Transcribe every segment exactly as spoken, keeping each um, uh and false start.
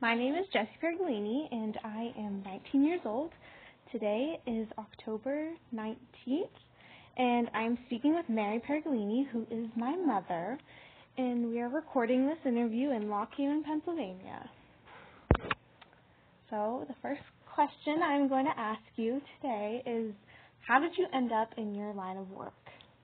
My name is Jessie Pergolini, and I am nineteen years old. Today is October nineteenth, and I'm speaking with Mary Pergolini, who is my mother, and we are recording this interview in Lock Haven, Pennsylvania. So the first question I'm going to ask you today is, how did you end up in your line of work?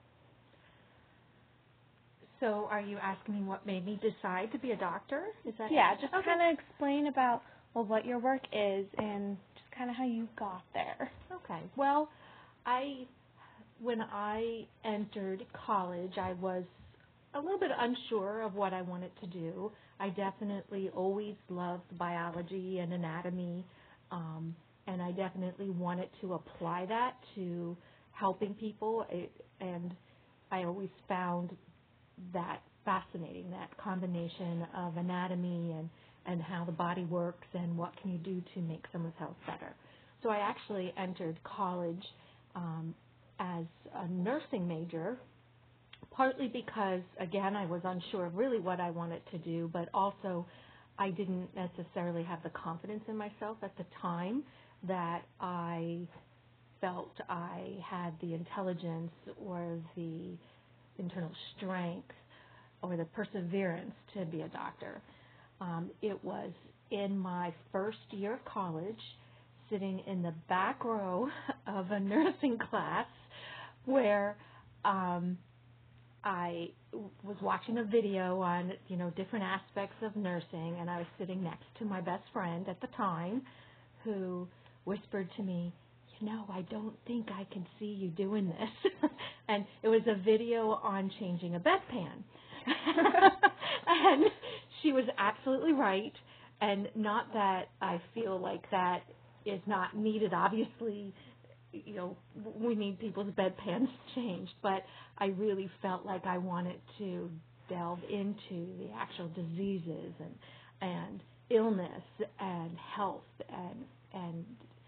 So are you asking me what made me decide to be a doctor? Is that Yeah, just okay. kind of explain about well what your work is and just kind of how you got there. Okay. Well, I when I entered college, I was a little bit unsure of what I wanted to do. I definitely always loved biology and anatomy, um, and I definitely wanted to apply that to helping people, and I always found that fascinating, that combination of anatomy and, and how the body works and what can you do to make someone's health better. So I actually entered college um, as a nursing major, partly because, again, I was unsure of really what I wanted to do, but also I didn't necessarily have the confidence in myself at the time that I felt I had the intelligence or the internal strength or the perseverance to be a doctor. Um, it was in my first year of college, sitting in the back row of a nursing class where um, I was watching a video on, you know, different aspects of nursing, and I was sitting next to my best friend at the time who whispered to me, you know, I don't think I can see you doing this. And it was a video on changing a bedpan. And she was absolutely right. And not that I feel like that is not needed. Obviously, you know, we need people's bedpans changed. But I really felt like I wanted to delve into the actual diseases and and illness and health and and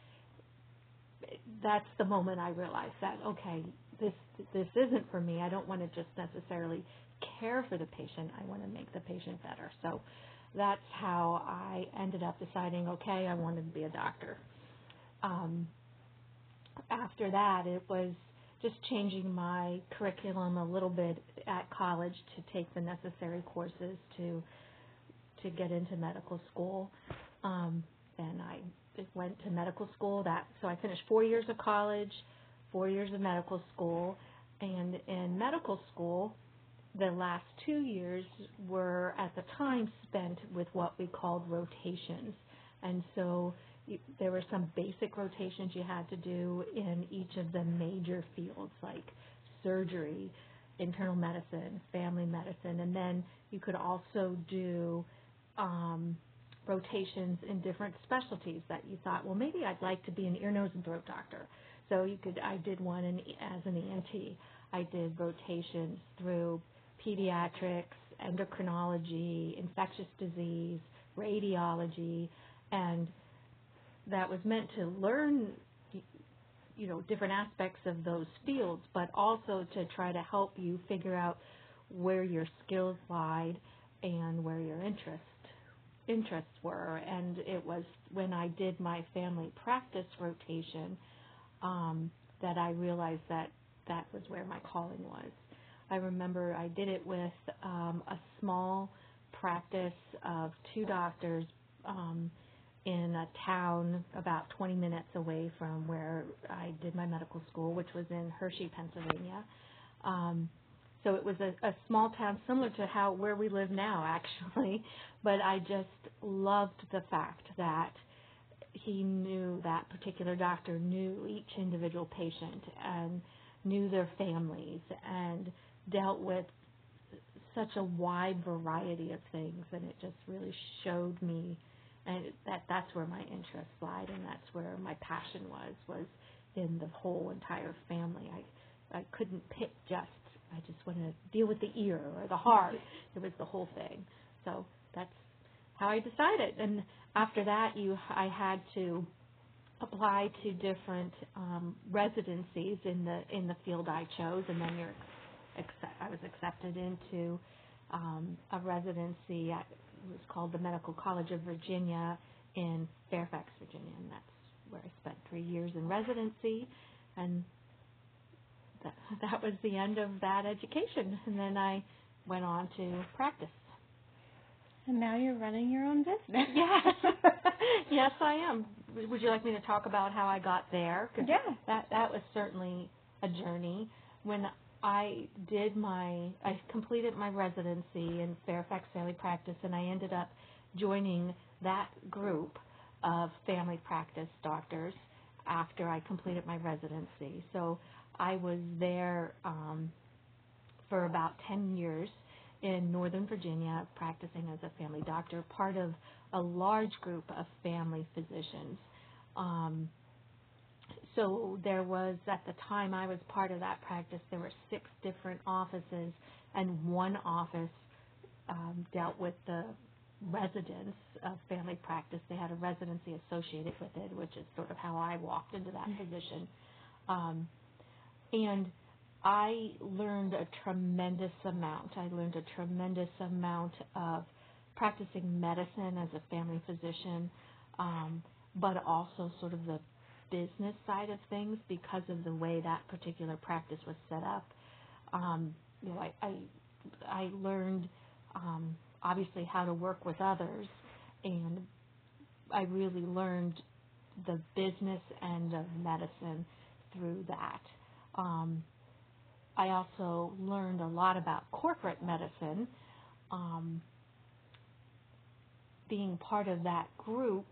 that's the moment I realized that, okay, this this isn't for me. I don't want to just necessarily care for the patient. I want to make the patient better. So that's how I ended up deciding, okay, I wanted to be a doctor. Um, after that, it was just changing my curriculum a little bit at college to take the necessary courses to to get into medical school. Um, and I went to medical school. That so I finished four years of college, four years of medical school, and in medical school, the last two years were at the time spent with what we called rotations, and so you, there were some basic rotations you had to do in each of the major fields like surgery, internal medicine, family medicine, and then you could also do um, rotations in different specialties that you thought, well, maybe I'd like to be an ear, nose, and throat doctor. So you could. I did one in, as an E N T. I did rotations through pediatrics, endocrinology, infectious disease, radiology, and that was meant to learn, you know, different aspects of those fields, but also to try to help you figure out where your skills lied and where your interest interests were. And it was when I did my family practice rotation um, that I realized that that was where my calling was. I remember I did it with um, a small practice of two doctors um, in a town about twenty minutes away from where I did my medical school, which was in Hershey, Pennsylvania. Um, So it was a, a small town similar to how where we live now, actually. But I just loved the fact that he knew, that particular doctor knew each individual patient and knew their families and dealt with such a wide variety of things. And it just really showed me and that that's where my interest lied, and that's where my passion was, was in the whole entire family. I, I couldn't pick just I just want to deal with the ear or the heart. It was the whole thing. So that's how I decided. And after that, you, I had to apply to different um, residencies in the in the field I chose, and then you're accept, I was accepted into um, a residency at was called the Medical College of Virginia in Fairfax, Virginia, and that's where I spent three years in residency, and that, that was the end of that education. And then I went on to practice. And now you're running your own business. Yes, yes, I am. Would you like me to talk about how I got there? 'Cause yeah. That that was certainly a journey. When I did my, I completed my residency in Fairfax Family Practice, and I ended up joining that group of family practice doctors after I completed my residency. So I was there um, for about ten years in Northern Virginia, practicing as a family doctor, part of a large group of family physicians. Um, so there was, at the time I was part of that practice, there were six different offices, and one office um, dealt with the residents of family practice. They had a residency associated with it, which is sort of how I walked into that position. Um, and I learned a tremendous amount. I learned a tremendous amount of practicing medicine as a family physician, um, but also sort of the business side of things because of the way that particular practice was set up. Um, you know, I, I, I learned um, obviously how to work with others, and I really learned the business end of medicine through that. Um, I also learned a lot about corporate medicine. Um, being part of that group,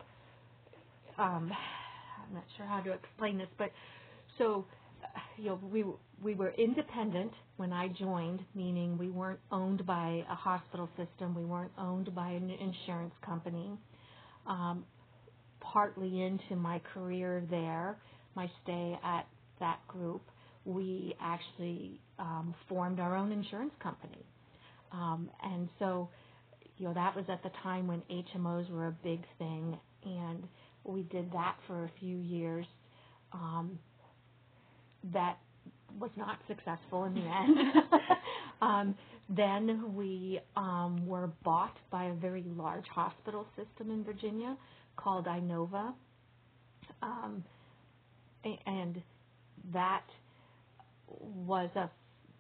um, I'm not sure how to explain this, but so, you know, we we were independent when I joined, meaning we weren't owned by a hospital system, we weren't owned by an insurance company. Um, partly into my career there, my stay at that group, we actually um, formed our own insurance company. Um, and so, you know, that was at the time when H M Os were a big thing, and we did that for a few years. Um, that was not successful in the end. um, then we um, were bought by a very large hospital system in Virginia called Inova, um, and that was a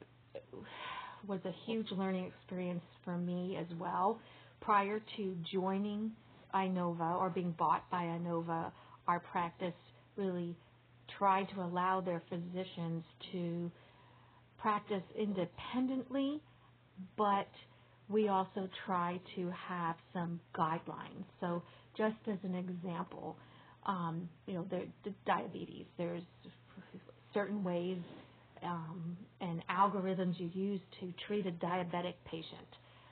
was a huge learning experience for me as well. Prior to joining Inova or being bought by Inova, our practice really tried to allow their physicians to practice independently, but we also try to have some guidelines. So just as an example, um, you know, the, the diabetes, there's certain ways um, and algorithms you use to treat a diabetic patient.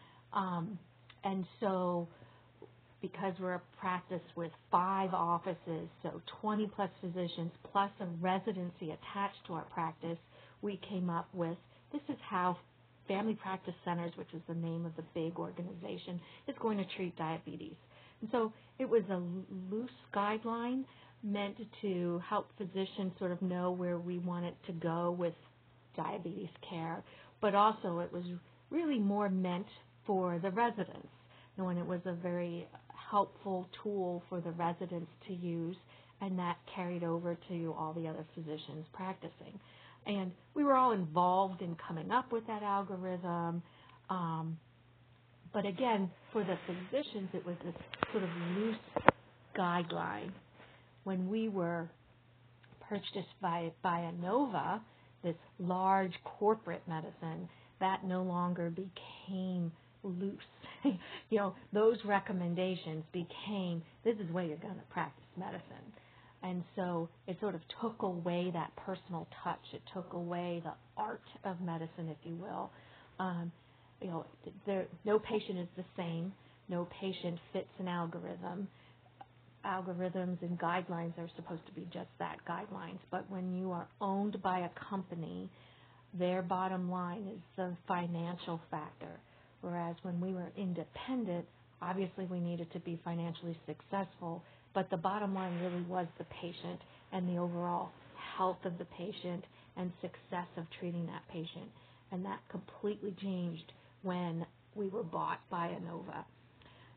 Um, and so because we're a practice with five offices, so twenty plus physicians plus a residency attached to our practice, we came up with this is how Family Practice Centers, which is the name of the big organization, is going to treat diabetes. And so it was a loose guideline meant to help physicians sort of know where we wanted to go with diabetes care, but also it was really more meant for the residents. And it was a very helpful tool for the residents to use, and that carried over to all the other physicians practicing. And we were all involved in coming up with that algorithm. Um, but again, for the physicians, it was this sort of loose guideline. When we were purchased by, by Inova, this large corporate medicine, that no longer became loose. You know, those recommendations became, this is the way you're going to practice medicine. And so it sort of took away that personal touch. It took away the art of medicine, if you will. Um, you know, there, no patient is the same. No patient fits an algorithm. Algorithms and guidelines are supposed to be just that, guidelines. But when you are owned by a company, their bottom line is the financial factor. Whereas when we were independent, obviously we needed to be financially successful, but the bottom line really was the patient and the overall health of the patient and success of treating that patient. And that completely changed when we were bought by Inova.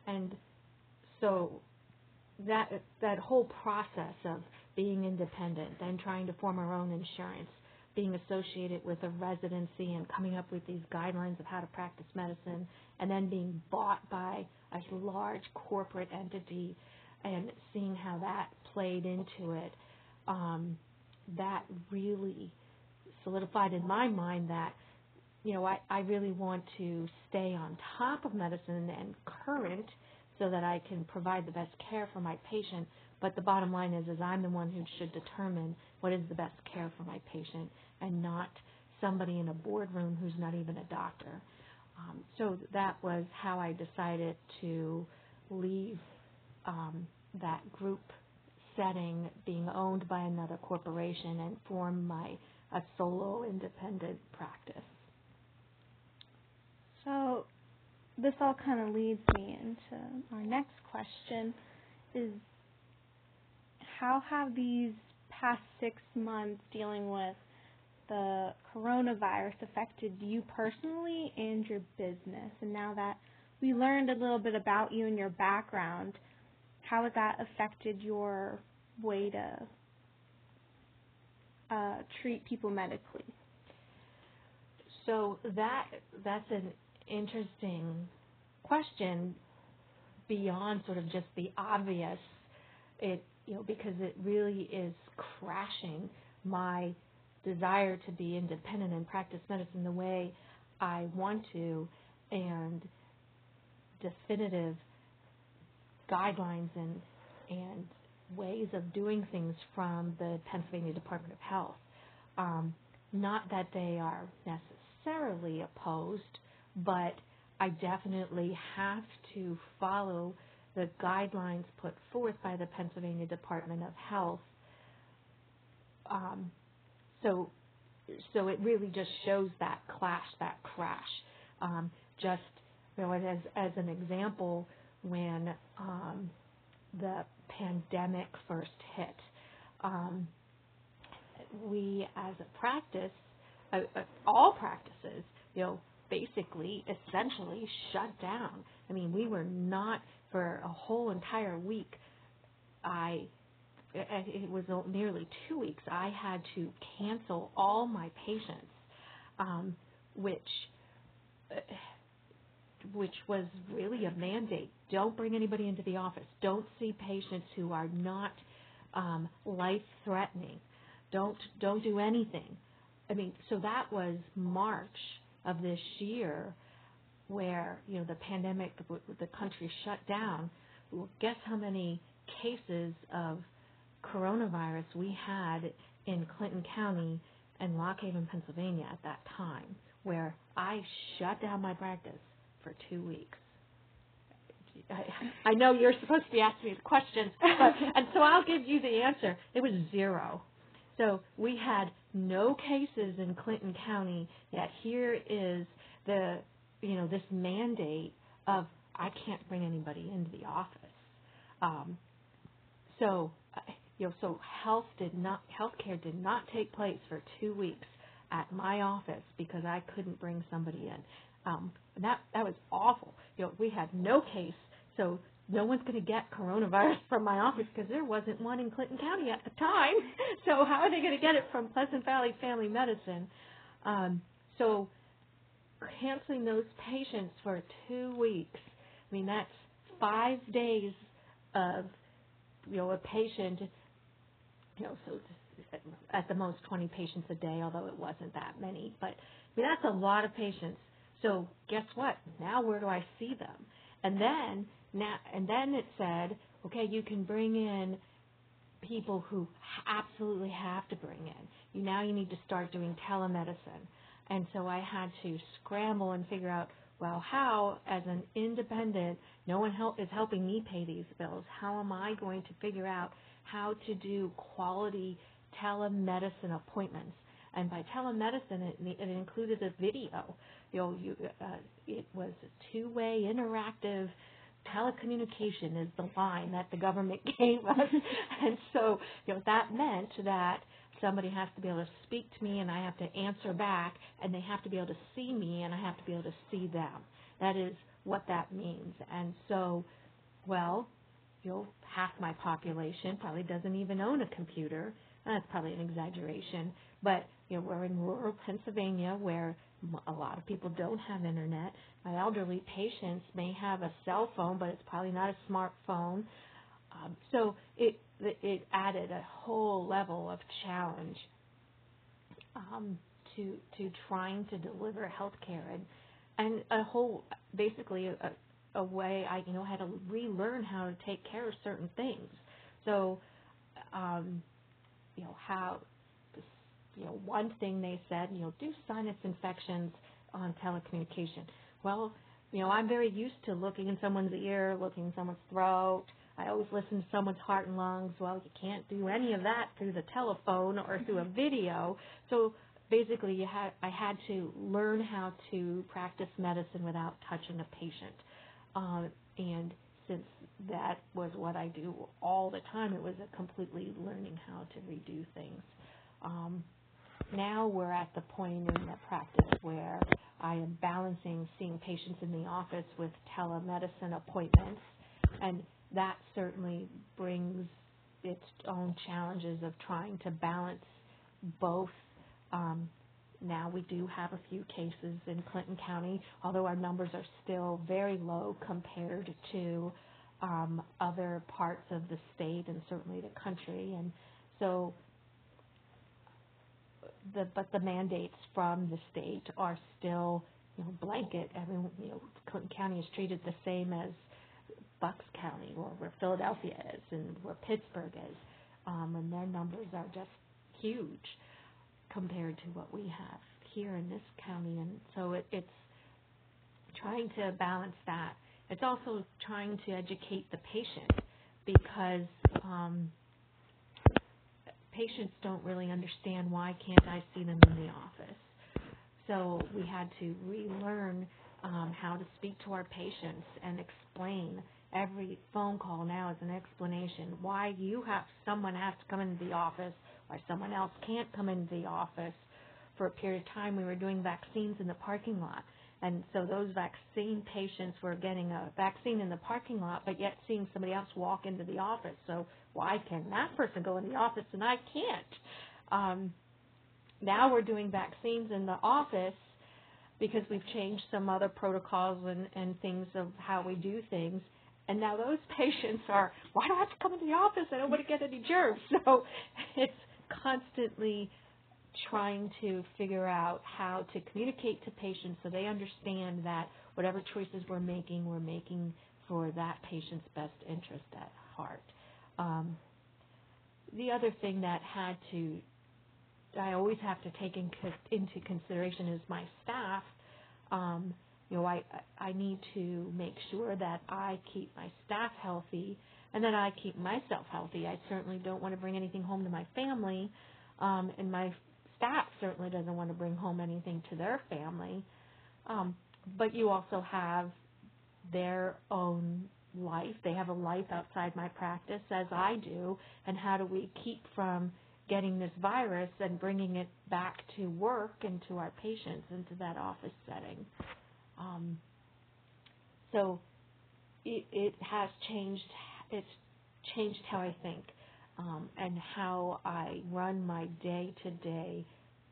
and so that that whole process of being independent, then trying to form our own insurance, being associated with a residency and coming up with these guidelines of how to practice medicine, and then being bought by a large corporate entity and seeing how that played into it, um, that really solidified in my mind that, you know, I, I really want to stay on top of medicine and current so that I can provide the best care for my patient. But the bottom line is, is I'm the one who should determine what is the best care for my patient and not somebody in a boardroom who's not even a doctor. Um, so that was how I decided to leave um, that group setting, being owned by another corporation, and form my a solo independent practice. So this all kind of leads me into our next question, is how have these past six months dealing with the coronavirus affected you personally and your business? And now that we learned a little bit about you and your background, how has that affected your way to uh, treat people medically? So that that's an interesting question beyond sort of just the obvious. It you know because it really is crashing my desire to be independent and practice medicine the way I want to, and definitive guidelines and and ways of doing things from the Pennsylvania Department of Health. Um, not that they are necessarily opposed, but I definitely have to follow the guidelines put forth by the Pennsylvania Department of Health. Um, so, so it really just shows that clash, that crash. Um, just you know, as as an example, when um, the pandemic first hit, um, we as a practice, uh, uh, all practices, you know, basically, essentially shut down. I mean, we were not, for a whole entire week, I, it was nearly two weeks, I had to cancel all my patients, um, which, uh, which was really a mandate. Don't bring anybody into the office. Don't see patients who are not um, life-threatening. Don't don't do anything. I mean, so that was March of this year, where you know the pandemic, the country shut down. Well, guess how many cases of coronavirus we had in Clinton County and Lock Haven, Pennsylvania at that time, where I shut down my practice for two weeks. I, I know you're supposed to be asking me the questions, but, and so I'll give you the answer. It was zero. So we had no cases in Clinton County, yet here is the, you know, this mandate of I can't bring anybody into the office. Um, so, you know, so health did not, healthcare did not take place for two weeks at my office because I couldn't bring somebody in. Um, and that that was awful. You know, we had no case, so no one's going to get coronavirus from my office because there wasn't one in Clinton County at the time. So how are they going to get it from Pleasant Valley Family Medicine? Um, so canceling those patients for two weeks, I mean, that's five days of, you know, a patient, you know, so at the most twenty patients a day, although it wasn't that many. But I mean, that's a lot of patients. So guess what? Now where do I see them? And then now, and then it said, okay, you can bring in people who absolutely have to bring in. You now you need to start doing telemedicine. And so I had to scramble and figure out, well, how, as an independent, no one help, is helping me pay these bills. How am I going to figure out how to do quality telemedicine appointments? And by telemedicine, it, it included a video. You know, you, uh, it was a two-way interactive telecommunication is the line that the government gave us. And so, you know, that meant that somebody has to be able to speak to me and I have to answer back, and they have to be able to see me and I have to be able to see them. That is what that means. And so, well, you know, half my population probably doesn't even own a computer. That's probably an exaggeration, but you know, we're in rural Pennsylvania where a lot of people don't have internet. My elderly patients may have a cell phone, but it's probably not a smartphone. Um, so it it added a whole level of challenge um, to to trying to deliver health care, and and a whole basically a, a way I you know had to relearn how to take care of certain things. So um, you know how you know one thing they said you know do sinus infections on telecommunication. Well, you know I'm very used to looking in someone's ear, looking in someone's throat. I always listen to someone's heart and lungs. Well, you can't do any of that through the telephone or through a video. So basically, you had, I had to learn how to practice medicine without touching a patient. Um, and since that was what I do all the time, it was a completely learning how to redo things. Um, now we're at the point in the practice where I am balancing seeing patients in the office with telemedicine appointments, and that certainly brings its own challenges of trying to balance both. Um, now we do have a few cases in Clinton County, although our numbers are still very low compared to um, other parts of the state and certainly the country. And so, the, but the mandates from the state are still, you know, blanket. I mean, you know, Clinton County is treated the same as Bucks County, or where Philadelphia is, and where Pittsburgh is, um, and their numbers are just huge compared to what we have here in this county. And so it, it's trying to balance that. It's also trying to educate the patient, because um, patients don't really understand why can't I see them in the office. So we had to relearn um, how to speak to our patients and explain. Every phone call now is an explanation why you have someone has to come into the office, why someone else can't come into the office. For a period of time, we were doing vaccines in the parking lot, and so those vaccine patients were getting a vaccine in the parking lot, but yet seeing somebody else walk into the office. So why can that person go in the office and I can't? Um, now we're doing vaccines in the office because we've changed some other protocols and, and things of how we do things. And now those patients are, why do I have to come into the office? I don't want to get any germs. So it's constantly trying to figure out how to communicate to patients so they understand that whatever choices we're making, we're making for that patient's best interest at heart. Um, the other thing that had to, I always have to take in, into consideration is my staff. Um, You know, I, I need to make sure that I keep my staff healthy and that I keep myself healthy. I certainly don't want to bring anything home to my family, um, and my staff certainly doesn't want to bring home anything to their family. Um, but you also have their own life. They have a life outside my practice, as I do, and how do we keep from getting this virus and bringing it back to work and to our patients, into that office setting. Um, so it, it has changed. It's changed how I think um, and how I run my day-to-day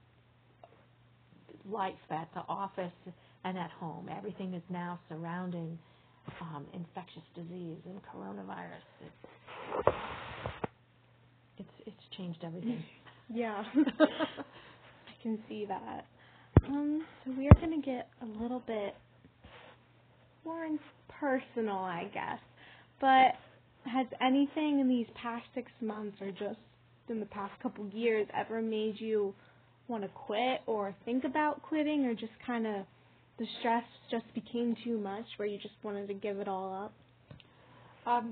life at the office and at home. Everything is now surrounding um, infectious disease and coronavirus. It's it's, it's changed everything. Yeah, I can see that. Um, so we are going to get a little bit more personal, I guess. But has anything in these past six months or just in the past couple years ever made you want to quit or think about quitting, or just kind of the stress just became too much where you just wanted to give it all up? Um,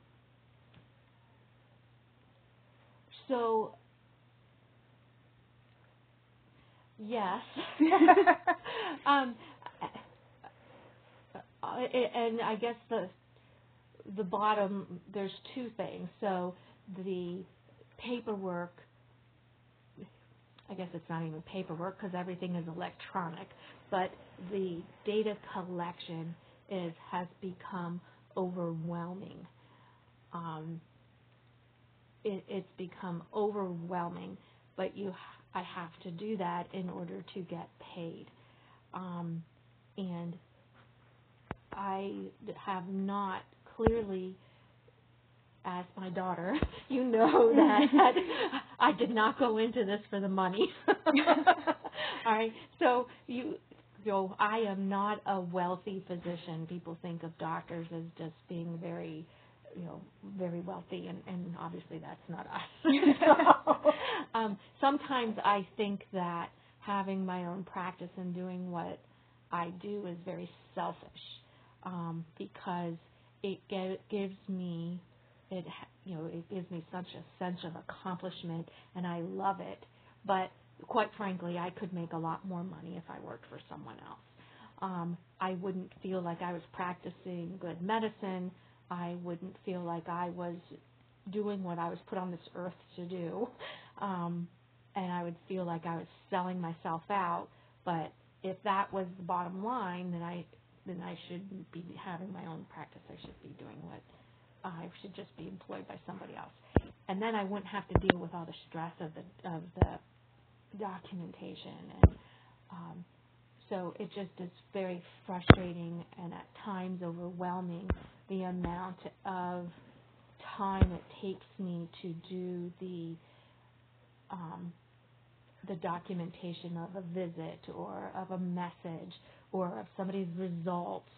so, yes. um, and I guess the the bottom, there's two things. So the paperwork, I guess it's not even paperwork because everything is electronic, but the data collection is has become overwhelming. Um, it, it's become overwhelming, but you, I have to do that in order to get paid. Um, and I have not clearly asked my daughter, you know that I did not go into this for the money. All right, so you, you know, I am not a wealthy physician. People think of doctors as just being very, you know, very wealthy, and, and obviously that's not us. so, um, sometimes I think that having my own practice and doing what I do is very selfish, um, because it ge- gives me, it you know, it gives me such a sense of accomplishment, and I love it. But quite frankly, I could make a lot more money if I worked for someone else. Um, I wouldn't feel like I was practicing good medicine. I wouldn't feel like I was doing what I was put on this earth to do, um, and I would feel like I was selling myself out. But if that was the bottom line, then I then I shouldn't be having my own practice. I should be doing what I should just be employed by somebody else, and then I wouldn't have to deal with all the stress of the of the documentation, and um, so it just is very frustrating and at times overwhelming, the amount of time it takes me to do the um, the documentation of a visit or of a message or of somebody's results.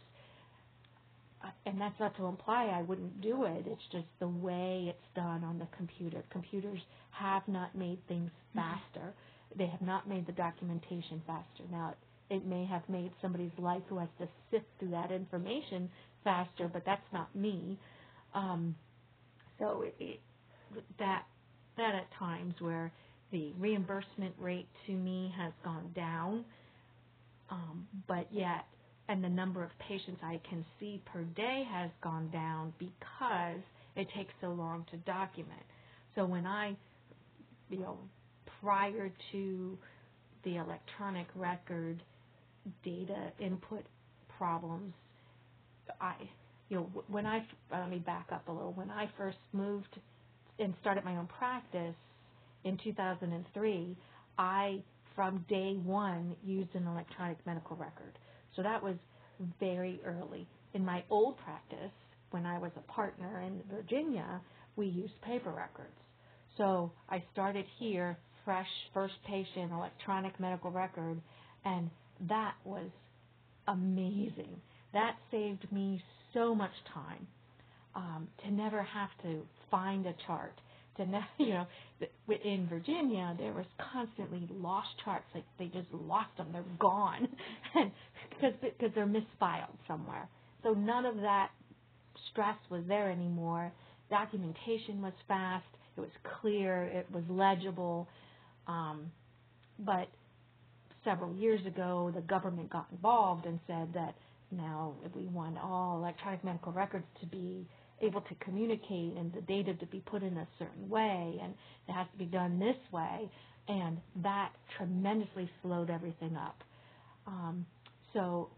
Uh, And that's not to imply I wouldn't do it. It's just the way it's done on the computer. Computers have not made things faster. They have not made the documentation faster. Now, it may have made somebody's life who has to sift through that information faster, but that's not me. Um, so it, it, that that at times where the reimbursement rate to me has gone down, um, but yet, and the number of patients I can see per day has gone down because it takes so long to document. So when I, you know, prior to the electronic record data input problems, I, you know, when I, let me back up a little. When I first moved and started my own practice in two thousand three, I, from day one, used an electronic medical record. So that was very early. In my old practice, when I was a partner in Virginia, we used paper records. So I started here, fresh, first patient, electronic medical record, and that was amazing. That saved me so much time, um, to never have to find a chart. To ne- you know, in Virginia, there was constantly lost charts. Like they just lost them; they're gone, and because because they're misfiled somewhere. So none of that stress was there anymore. Documentation was fast. It was clear. It was legible. Um, but several years ago, the government got involved and said that now if we want all electronic medical records to be able to communicate and the data to be put in a certain way, and it has to be done this way, and that tremendously slowed everything up. Um, so,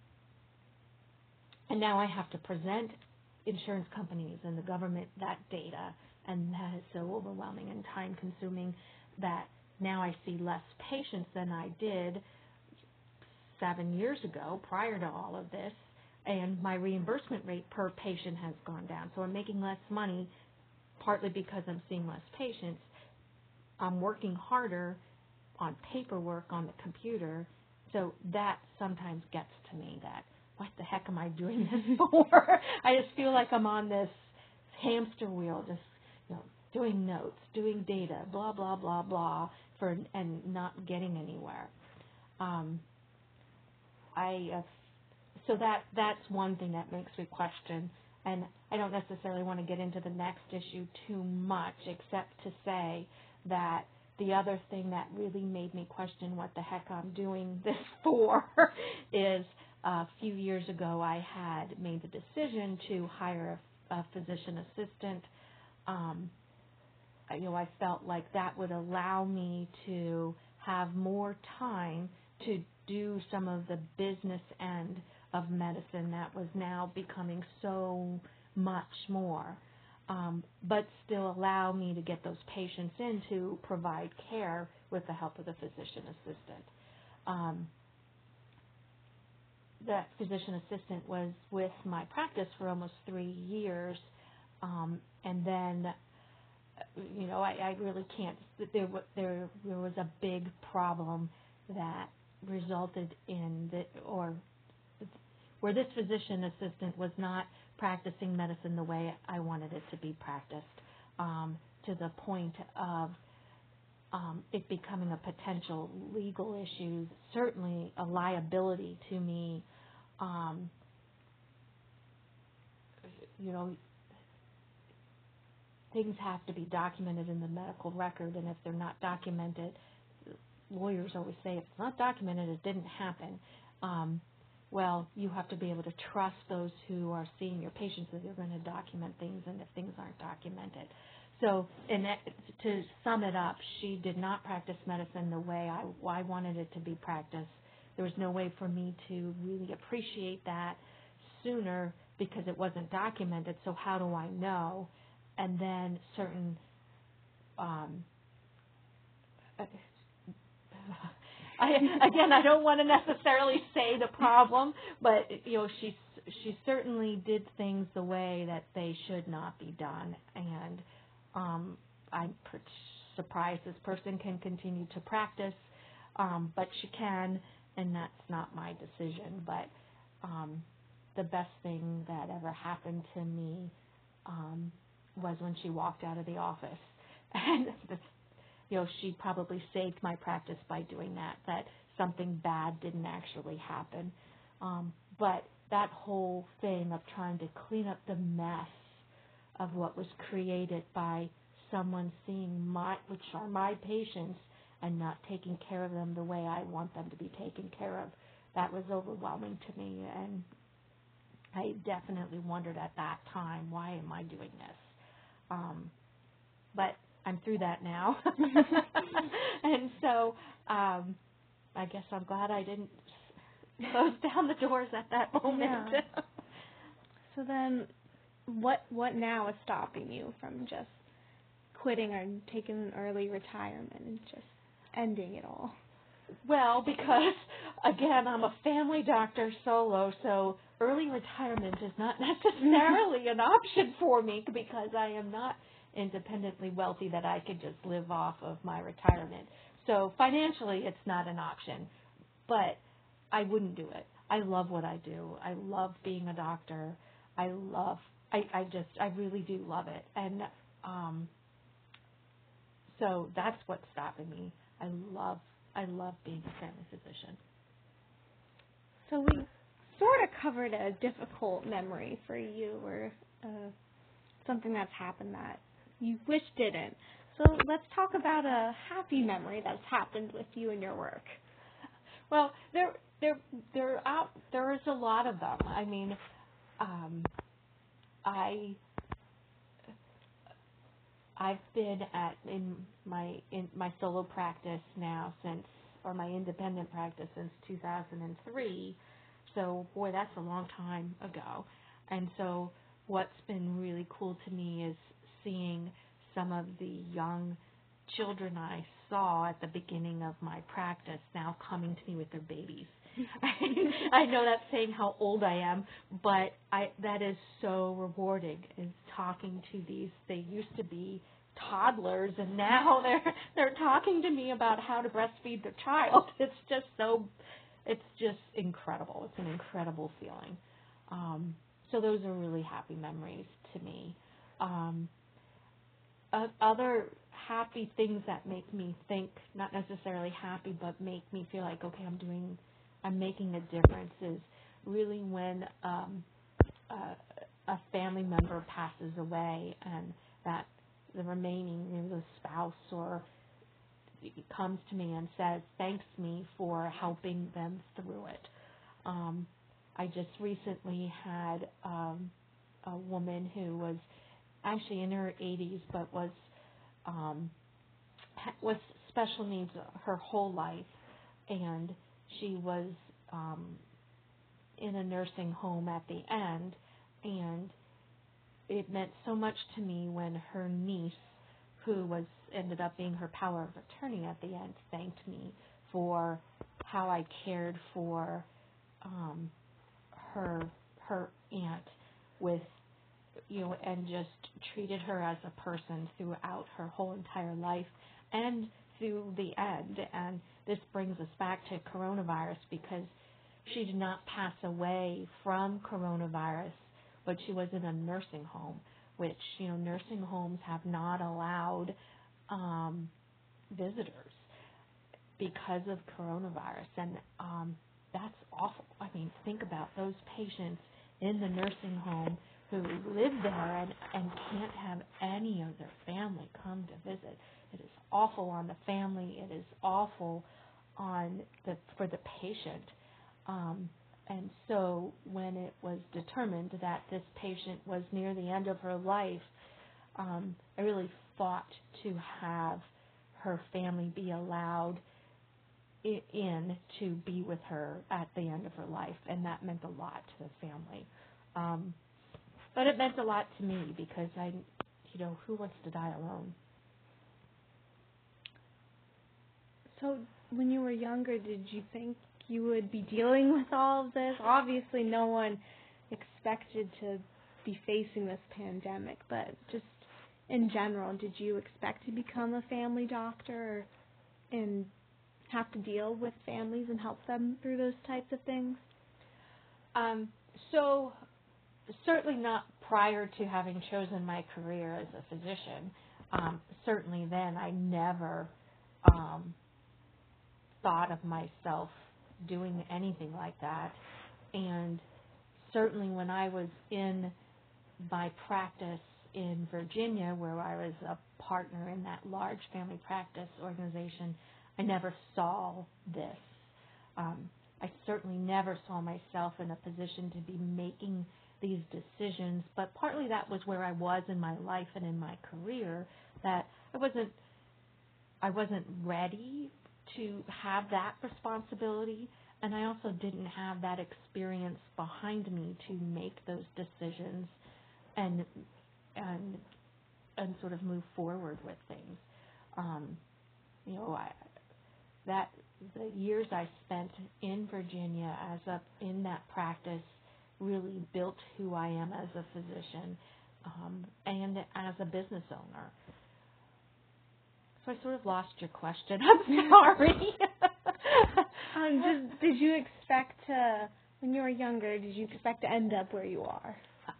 and now I have to present insurance companies and the government that data, and that is so overwhelming and time-consuming that now I see less patients than I did seven years ago prior to all of this, and my reimbursement rate per patient has gone down. So I'm making less money, partly because I'm seeing less patients. I'm working harder on paperwork on the computer, so that sometimes gets to me that, what the heck am I doing this for? I just feel like I'm on this hamster wheel, just, you know, doing notes, doing data, blah, blah, blah, blah, for and not getting anywhere. Um, I uh, so that that's one thing that makes me question, and I don't necessarily want to get into the next issue too much, except to say that the other thing that really made me question what the heck I'm doing this for is a few years ago I had made the decision to hire a, a physician assistant. Um, you know, I felt like that would allow me to have more time to do some of the business end of medicine that was now becoming so much more, um, but still allow me to get those patients in to provide care with the help of the physician assistant. Um, that physician assistant was with my practice for almost three years, um, and then, you know, I, I really can't. There, there, there was a big problem that resulted in the, or where this physician assistant was not practicing medicine the way I wanted it to be practiced, um, to the point of um, it becoming a potential legal issue, certainly a liability to me. Um, you know, things have to be documented in the medical record, and if they're not documented, lawyers always say if it's not documented, it didn't happen. Um, well, you have to be able to trust those who are seeing your patients that they're going to document things, and if things aren't documented. So, and that, to sum it up, she did not practice medicine the way I, I wanted it to be practiced. There was no way for me to really appreciate that sooner because it wasn't documented, so how do I know? And then certain, um, I, again, I don't want to necessarily say the problem, but, you know, she, she certainly did things the way that they should not be done, and um, I'm surprised this person can continue to practice, um, but she can, and that's not my decision. But um, the best thing that ever happened to me um, was when she walked out of the office. And, the, you know, she probably saved my practice by doing that, that something bad didn't actually happen. Um, but that whole thing of trying to clean up the mess of what was created by someone seeing my, which are my patients, and not taking care of them the way I want them to be taken care of, that was overwhelming to me, and I definitely wondered at that time, why am I doing this? Um, but I'm through that now. And so um, I guess I'm glad I didn't close down the doors at that moment. Yeah. So then what what now is stopping you from just quitting or taking an early retirement and just ending it all? Well, because, again, I'm a family doctor solo, so early retirement is not necessarily an option for me because I am not independently wealthy that I could just live off of my retirement. So financially, it's not an option, but I wouldn't do it. I love what I do. I love being a doctor. I love, I, I just, I really do love it. And um, so that's what's stopping me. I love I love being a family physician. So we sort of covered a difficult memory for you, or uh, something that's happened that you wish didn't. So let's talk about a happy memory that's happened with you and your work. Well, there there there out there is a lot of them. I mean, um, I. I've been at in my in my solo practice now since, or my independent practice since two thousand three. So boy, that's a long time ago. And so what's been really cool to me is seeing some of the young children I saw at the beginning of my practice now coming to me with their babies. I know that's saying how old I am, but I that is so rewarding, is talking to these. They used to be toddlers, and now they're they're talking to me about how to breastfeed their child. It's just so, it's just incredible. It's an incredible feeling. Um, so those are really happy memories to me. Um, uh, other happy things that make me think, not necessarily happy, but make me feel like, okay, I'm doing, I'm making a difference, is really when um, uh, a family member passes away and that the remaining, you know, the spouse or comes to me and says, thanks me for helping them through it. Um, I just recently had um, a woman who was actually in her eighties, but was um, was special needs her whole life, and she was um, in a nursing home at the end, and it meant so much to me when her niece, who was ended up being her power of attorney at the end, thanked me for how I cared for um, her her aunt with, you know, and just treated her as a person throughout her whole entire life and through the end. And this brings us back to coronavirus, because she did not pass away from coronavirus, but she was in a nursing home, which, you know, nursing homes have not allowed um, visitors because of coronavirus. And um, that's awful. I mean, think about those patients in the nursing home who live there and, and can't have any of their family come to visit. It is awful on the family. It is awful on the for the patient. Um, and so when it was determined that this patient was near the end of her life, um, I really fought to have her family be allowed in to be with her at the end of her life, and that meant a lot to the family. Um, but it meant a lot to me because I, you know, who wants to die alone? So when you were younger, did you think you would be dealing with all of this? Obviously, no one expected to be facing this pandemic, but just in general, did you expect to become a family doctor and have to deal with families and help them through those types of things? Um, so certainly not prior to having chosen my career as a physician. Um, certainly then I never um, thought of myself doing anything like that. And certainly when I was in my practice in Virginia, where I was a partner in that large family practice organization, I never saw this. Um, I certainly never saw myself in a position to be making these decisions, but partly that was where I was in my life and in my career, that I wasn't I wasn't ready to have that responsibility, and I also didn't have that experience behind me to make those decisions and and and sort of move forward with things. Um, you know, I, that the years I spent in Virginia as a in that practice really built who I am as a physician um, and as a business owner. So I sort of lost your question. I'm sorry. um, did, did you expect to, when you were younger, did you expect to end up where you are?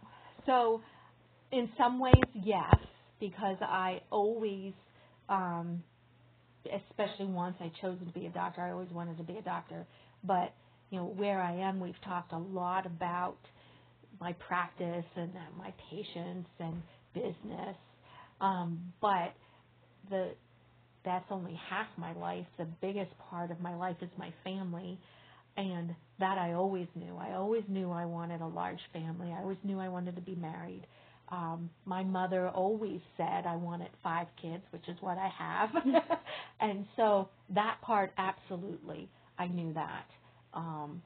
So in some ways, yes, because I always, um, especially once I chose to be a doctor, I always wanted to be a doctor. But, you know, where I am, we've talked a lot about my practice and uh, my patients and business. Um, but the that's only half my life. The biggest part of my life is my family, and that I always knew. I always knew I wanted a large family. I always knew I wanted to be married. Um, my mother always said I wanted five kids, which is what I have. And so that part, absolutely, I knew that. Um,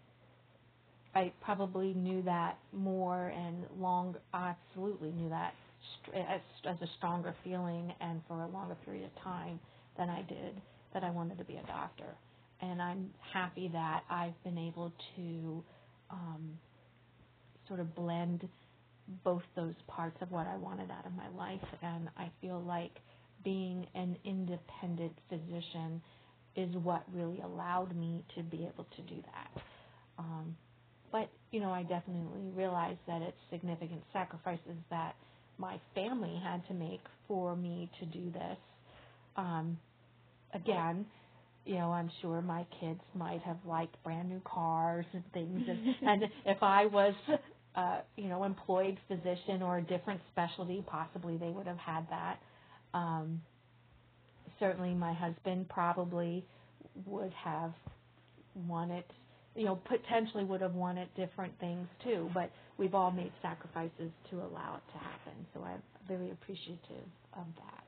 I probably knew that more and long, absolutely knew that as, as a stronger feeling and for a longer period of time than I did that I wanted to be a doctor. And I'm happy that I've been able to um, sort of blend both those parts of what I wanted out of my life. And I feel like being an independent physician is what really allowed me to be able to do that. Um, but, you know, I definitely realized that it's significant sacrifices that my family had to make for me to do this. Um, again, you know, I'm sure my kids might have liked brand new cars and things. And, and if I was, uh, you know, employed physician or a different specialty, possibly they would have had that. Um, certainly my husband probably would have wanted, you know, potentially would have wanted different things too. But we've all made sacrifices to allow it to happen. So I'm very appreciative of that.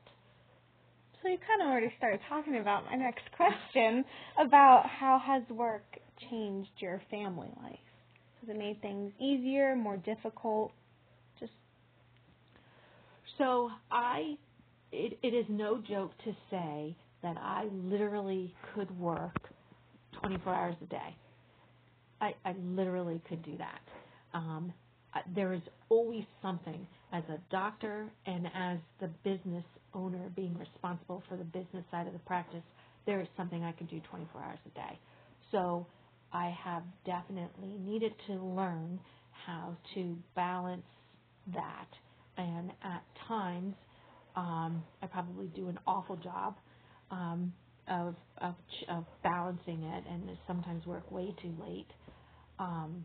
So you kind of already started talking about my next question about how has work changed your family life? Has it made things easier, more difficult? Just So I, it, it is no joke to say that I literally could work twenty-four hours a day. I, I literally could do that. Um, I- there is always something as a doctor and as the business owner being responsible for the business side of the practice, there is something I could do twenty-four hours a day. So I have definitely needed to learn how to balance that. And at times, um, I probably do an awful job um, of, of, of balancing it, and sometimes work way too late. Um,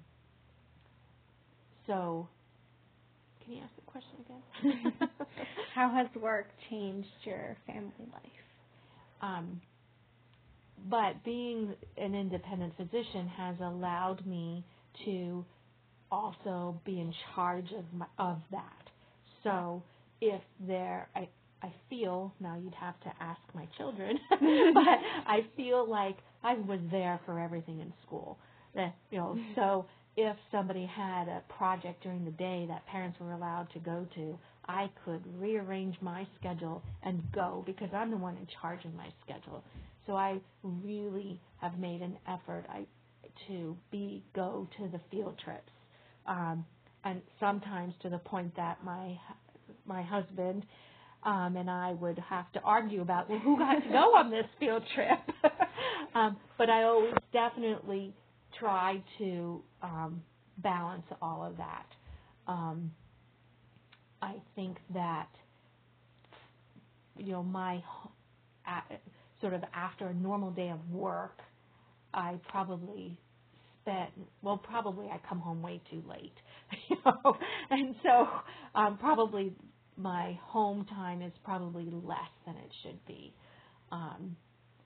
so, can you ask the question again? How has work changed your family life? Um, but being an independent physician has allowed me to also be in charge of my, of that. So if there, I I feel, now you'd have to ask my children, but I feel like I was there for everything in school. That, you know, so if somebody had a project during the day that parents were allowed to go to, I could rearrange my schedule and go because I'm the one in charge of my schedule. So I really have made an effort I, to be go to the field trips, um, and sometimes to the point that my my husband um, and I would have to argue about, well, who got to go on this field trip. um, but I always definitely try to um, balance all of that. Um, I think that, you know, my uh, sort of after a normal day of work, I probably spent, well, probably I come home way too late, you know, and so um, probably my home time is probably less than it should be. Um,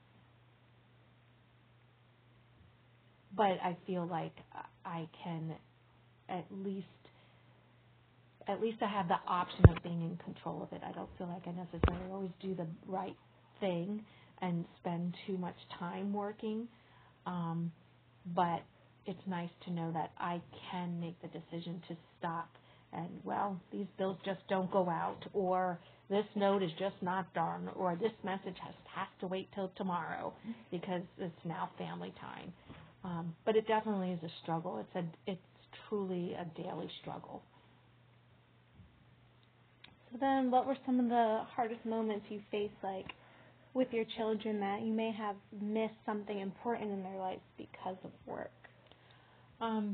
but I feel like I can at least, at least I have the option of being in control of it. I don't feel like I necessarily always do the right thing and spend too much time working. Um, but it's nice to know that I can make the decision to stop and, well, these bills just don't go out, or this note is just not done, or this message has, has to wait till tomorrow because it's now family time. Um, but it definitely is a struggle. It's a, it's truly a daily struggle. So then what were some of the hardest moments you faced, like, with your children that you may have missed something important in their lives because of work? Um,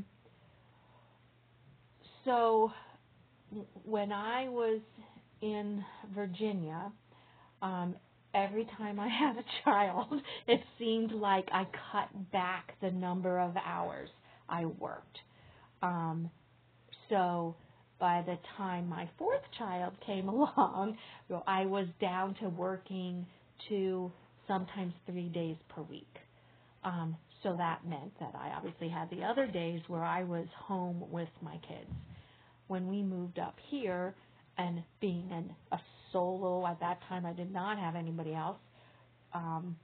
so when I was in Virginia, um, every time I had a child, it seemed like I cut back the number of hours I worked. Um, so by the time my fourth child came along, you know, I was down to working two, sometimes three days per week. Um, so that meant that I obviously had the other days where I was home with my kids. When we moved up here, and being an, a solo at that time, I did not have anybody else, um,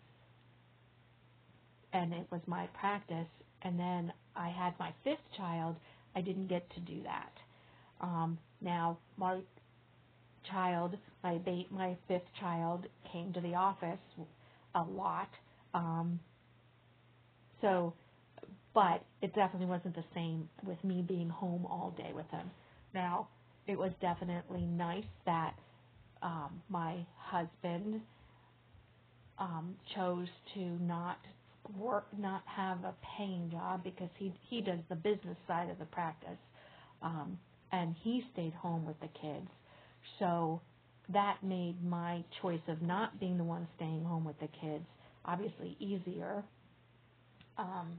and it was my practice. And then I had my fifth child. I didn't get to do that. Um, now my child, my ba- my fifth child, came to the office a lot. Um, so, but it definitely wasn't the same with me being home all day with him. Now, it was definitely nice that um, my husband um, chose to not work, not have a paying job because he he does the business side of the practice, um, and he stayed home with the kids. So that made my choice of not being the one staying home with the kids obviously easier. Um,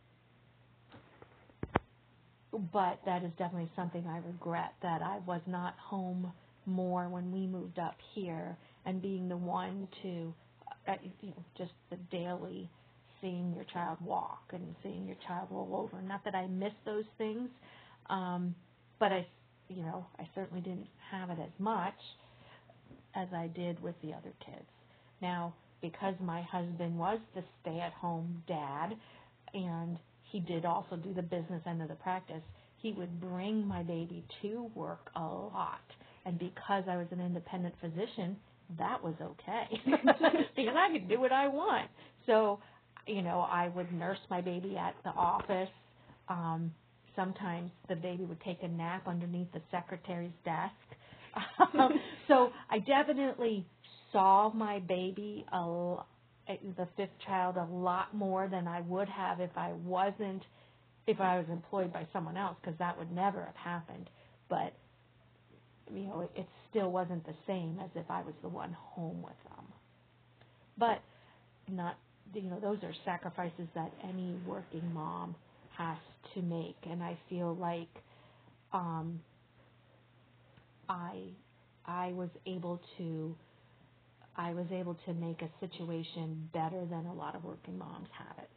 But that is definitely something I regret, that I was not home more when we moved up here, and being the one to, uh, you know, just the daily seeing your child walk and seeing your child roll over. Not that I miss those things, um, but I, you know, I certainly didn't have it as much as I did with the other kids. Now, because my husband was the stay-at-home dad, and he did also do the business end of the practice, he would bring my baby to work a lot. And because I was an independent physician, that was okay because I could do what I want. So, you know, I would nurse my baby at the office. Um, sometimes the baby would take a nap underneath the secretary's desk. Um, so I definitely saw my baby, a, the fifth child, a lot more than I would have if I wasn't, if I was employed by someone else, because that would never have happened. But you know, it, it still wasn't the same as if I was the one home with them. But not, you know, those are sacrifices that any working mom has to make, and I feel like um, I I was able to I was able to make a situation better than a lot of working moms have it.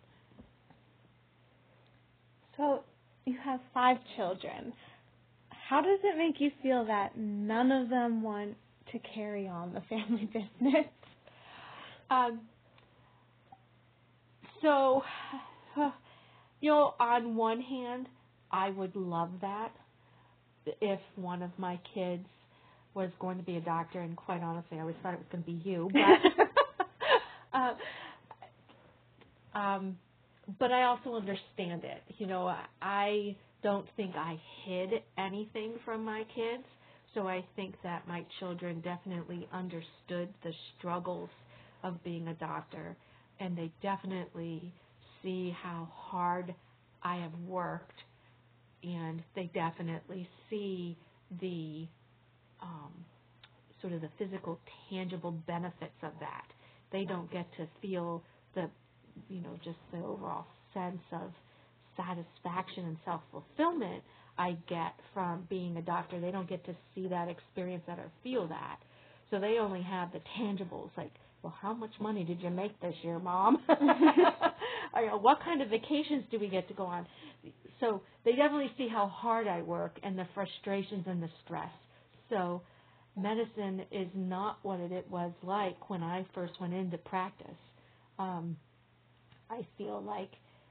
So you have five children. How does it make you feel that none of them want to carry on the family business? Um, so, you know, on one hand, I would love that if one of my kids was going to be a doctor, and quite honestly, I always thought it was going to be you. But, uh, um, but I also understand it. You know, I don't think I hid anything from my kids, so I think that my children definitely understood the struggles of being a doctor, and they definitely see how hard I have worked, and they definitely see the um, sort of the physical, tangible benefits of that. They don't get to feel the, you know, just the overall sense of satisfaction and self-fulfillment I get from being a doctor. They don't get to see that, experience that, or feel that. So they only have the tangibles, like, well, how much money did you make this year, Mom? Or, you know, what kind of vacations do we get to go on? So they definitely see how hard I work and the frustrations and the stress. So medicine is not what it was like when I first went into practice. Um, I feel like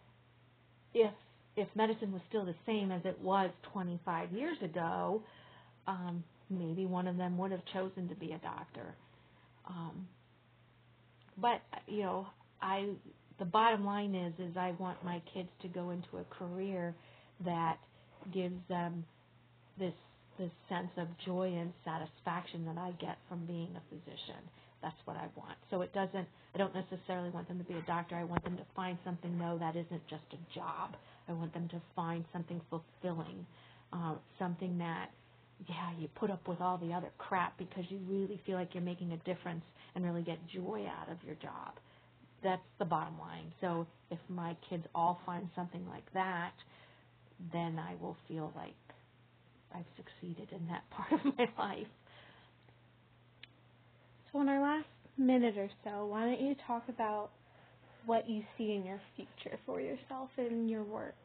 if if medicine was still the same as it was twenty-five years ago, um, maybe one of them would have chosen to be a doctor. Um, but you know, I the bottom line is is I want my kids to go into a career that gives them this this sense of joy and satisfaction that I get from being a physician. That's what I want. So it doesn't, I don't necessarily want them to be a doctor. I want them to find something, though, that isn't just a job. I want them to find something fulfilling, uh, something that, yeah, you put up with all the other crap because you really feel like you're making a difference and really get joy out of your job. That's the bottom line. So if my kids all find something like that, then I will feel like I've succeeded in that part of my life. So in our last minute or so, why don't you talk about what you see in your future for yourself and your work?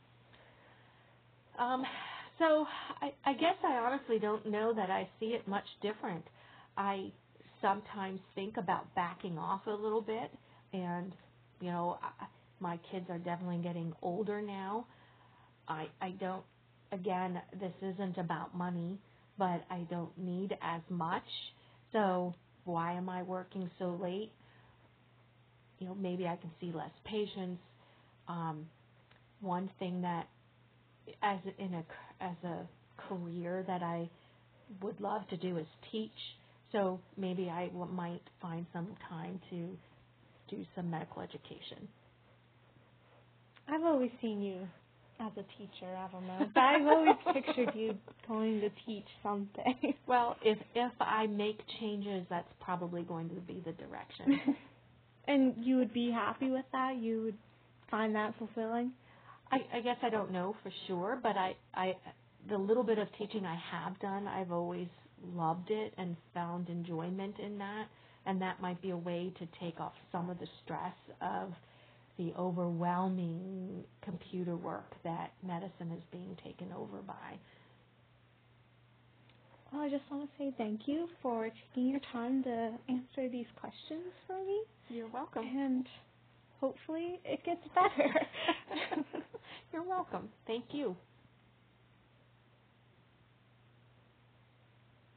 Um, so I, I guess I honestly don't know that I see it much different. I sometimes think about backing off a little bit, and, you know, I, my kids are definitely getting older now. I, I don't, again, this isn't about money, but I don't need as much. So why am I working so late? You know, maybe I can see less patients. Um, one thing that, as in a as a career that I would love to do is teach. So maybe I w- might find some time to do some medical education. I've always seen you as a teacher. I don't know, but I've always pictured you going to teach something. Well, if if I make changes, that's probably going to be the direction. And you would be happy with that? You would find that fulfilling? I, I guess I don't know for sure, but I, I the little bit of teaching I have done, I've always loved it and found enjoyment in that, and that might be a way to take off some of the stress of the overwhelming computer work that medicine is being taken over by. Well, I just want to say thank you for taking your time to answer these questions for me. You're welcome. And hopefully it gets better. You're welcome. Thank you.